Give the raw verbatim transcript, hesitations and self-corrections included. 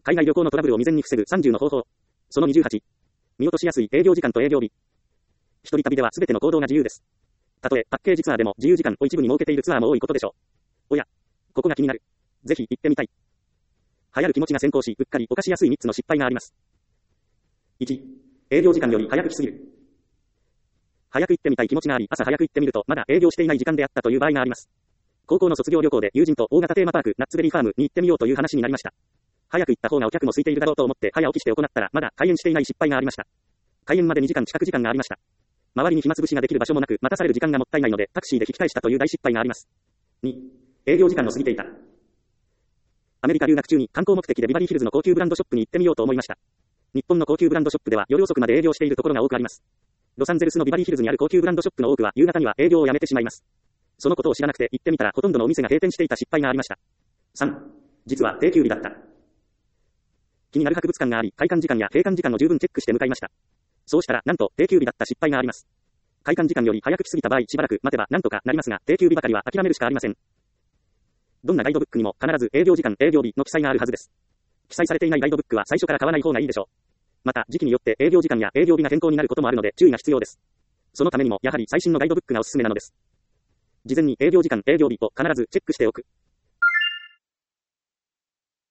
海外旅行のトラブルを未然に防ぐさんじゅうの方法。そのにじゅうはち。見落としやすい営業時間と営業日。一人旅では全ての行動が自由です。たとえパッケージツアーでも自由時間を一部に設けているツアーも多いことでしょう。おや、ここが気になる。ぜひ行ってみたい。流行る気持ちが先行し、うっかり犯しやすいみっつの失敗があります。いち、営業時間より早く来すぎる。早く行ってみたい気持ちがあり、朝早く行ってみると、まだ営業していない時間であったという場合があります。高校の卒業旅行で友人と大型テーマパーク、ナッツベリーファームに行ってみようという話になりました。早く行った方がお客も空いているだろうと思って早起きして行ったら、まだ開園していない失敗がありました。開園までにじかん近く時間がありました。周りに暇つぶしができる場所もなく、待たされる時間がもったいないので、タクシーで引き返したという大失敗があります。に、営業時間の過ぎていた。アメリカ留学中に観光目的でビバリーヒルズの高級ブランドショップに行ってみようと思いました。日本の高級ブランドショップでは夜遅くまで営業しているところが多くあります。ロサンゼルスのビバリーヒルズにある高級ブランドショップの多くは夕方には営業をやめてしまいます。そのことを知らなくて行ってみたらほとんどのお店が閉店していた失敗がありました。さん、実は定休日だった。気になる博物館があり、開館時間や閉館時間を十分チェックして向かいました。そうしたら、なんと定休日だった失敗があります。開館時間より早く来すぎた場合、しばらく待てばなんとかなりますが、定休日ばかりは諦めるしかありません。どんなガイドブックにも必ず営業時間、営業日の記載があるはずです。記載されていないガイドブックは最初から買わない方がいいでしょう。また、時期によって営業時間や営業日が変更になることもあるので注意が必要です。そのためにも、やはり最新のガイドブックがおすすめなのです。事前に営業時間、営業日を必ずチェックしておく。